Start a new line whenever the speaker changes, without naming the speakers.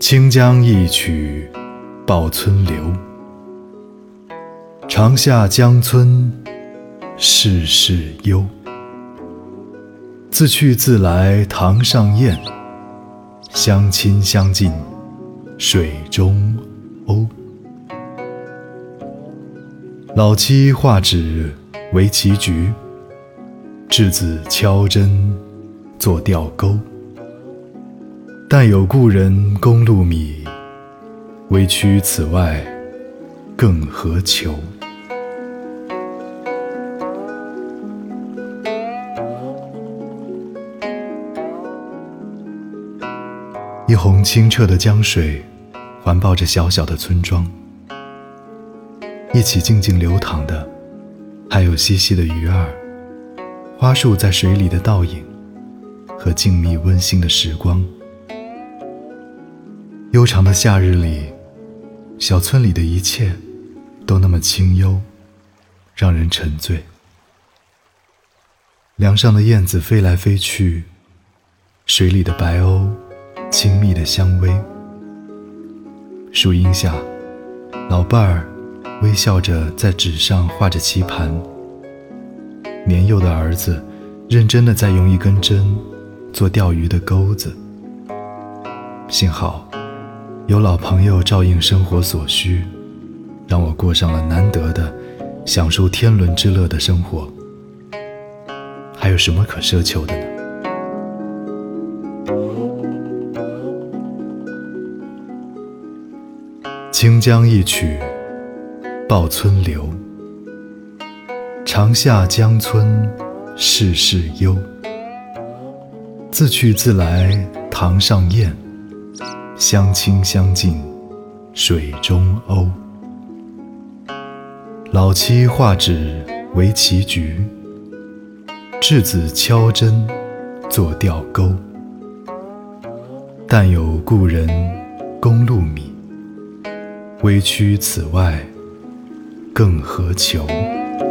清江一曲报春流，长下江村事事幽。自去自来堂上燕，相亲相近水中鸥。老妻画纸为棋局，稚子敲针作钓钩。但有故人供禄米，微躯此外更何求。一泓清澈的江水环抱着小小的村庄，一起静静流淌的还有细细的鱼儿，花树在水里的倒影和静谧温馨的时光。悠长的夏日里，小村里的一切都那么清幽，让人沉醉。梁上的燕子飞来飞去，水里的白鸥亲密的相偎。树荫下，老伴儿微笑着在纸上画着棋盘，年幼的儿子认真地在用一根针做钓鱼的钩子。幸好有老朋友照应生活所需，让我过上了难得的享受天伦之乐的生活。还有什么可奢求的呢？清江一曲报春流，长下江村事事幽。自去自来堂上燕，相亲相近水中鸥。老妻画纸为棋局，稚子敲针作钓钩。但有故人供禄米，微躯此外更何求。